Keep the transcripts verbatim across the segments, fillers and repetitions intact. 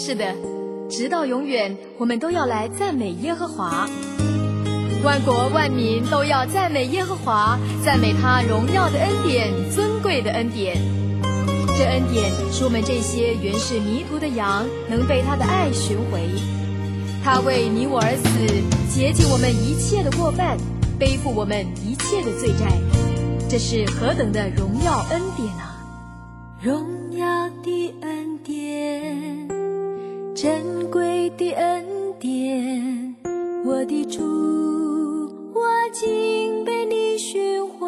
是的，直到永远，我们都要来赞美耶和华。万国万民都要赞美耶和华，赞美他荣耀的恩典，尊贵的恩典。这恩典使我们这些原是迷途的羊，能被他的爱寻回。他为你我而死，洁净我们一切的过犯，背负我们一切的罪债。这是何等的荣耀恩典啊！ 荣耀的恩典，珍贵的恩典，我的主，我竟被你寻回。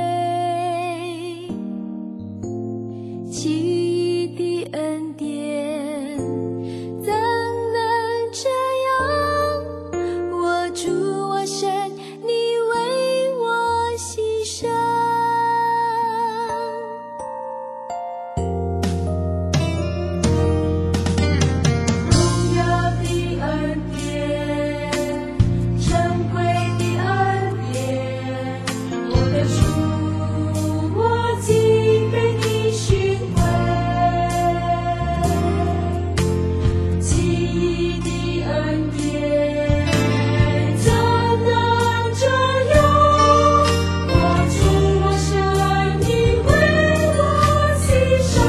奇异的恩典，怎能这样？我主我神，你为我牺牲。荣耀的恩典，珍贵的恩典，我的主，我竟被你寻回。奇异的恩典，怎能这样？我主我神，你为我牺牲。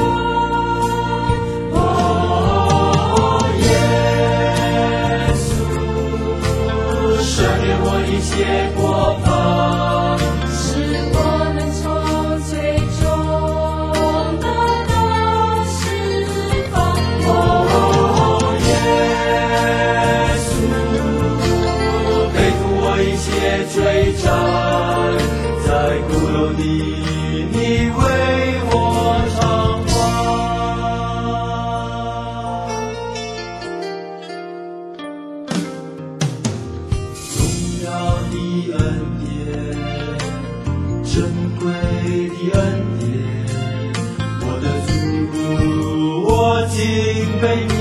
哦，耶稣，赦免我一切过犯，使我能从罪中得到释放。哦，耶稣，背负我一切罪债，在骷髅里你为我偿还。荣耀的恩典，珍贵的恩典，我的主，我竟被